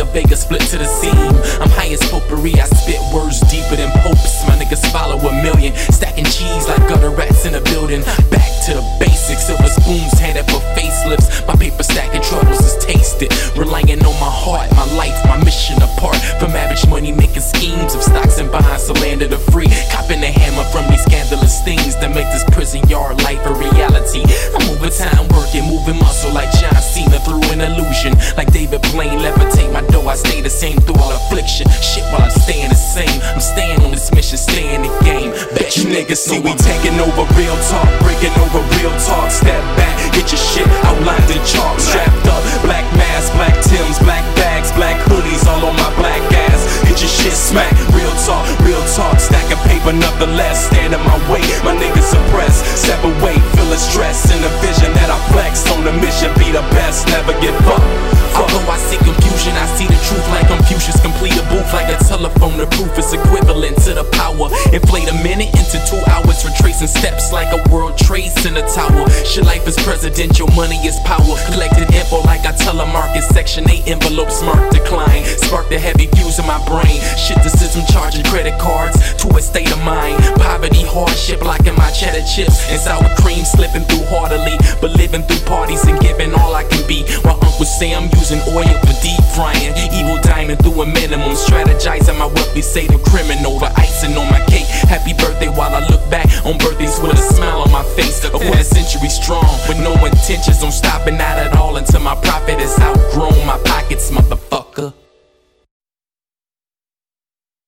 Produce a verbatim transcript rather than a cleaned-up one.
Vega split to the seam. I'm high as potpourri, I spit words deeper than popes. My niggas follow a million, stacking cheese like gutter rats in a building. Back to the basics, silver spoons handed for facelifts. My paper stacking troubles is tasted, relying on my heart, my life, my mission apart from average money making schemes of stocks and bonds to land of the free. Copping the hammer from these scandalous things that make this prison yard life a reality. I'm overtime working, moving muscle like John Cena through an illusion. Like David Blaine, levitate my dough, I stay the same through all affliction. Shit while I'm staying the same, I'm staying on this mission, staying the game. Bet you niggas see we taking over real talk, breaking over real talk. Step back, get your shit outlined in chalk. Strapped up, black mask, black Timbs, black bags, black hoodies all on my black ass. Get your shit smacked, real talk, real talk. Stack of paper nonetheless, stand in my way, my niggas suppressed. Step away, feel the stress in the vision that I flex. On the mission, be the best, never give up. Although I see confusion, I see the truth like Confucius. Complete a booth like a telephone, the proof is equivalent to the power. Inflate a minute into two hours, retracing steps like a world trade center tower. Shit, life is presidential, money is power. Collected info like I telemarket, section eight envelopes marked decline. Spark the heavy views in my brain. Shit, the system charging credit cards to a state of mind. Poverty, hardship, blocking my cheddar chips and sour cream, slipping through heartily, but living through parties and giving all I can be. While Uncle Sam using oil for deep frying, evil diamond through a minimum, strategizing my wealthy saving criminal. The icing on my cake, happy birthday while I look back on birthdays with a smile on my face. A quarter century strong, with no intentions on stopping out at all until my profit is outgrown my pockets, mother.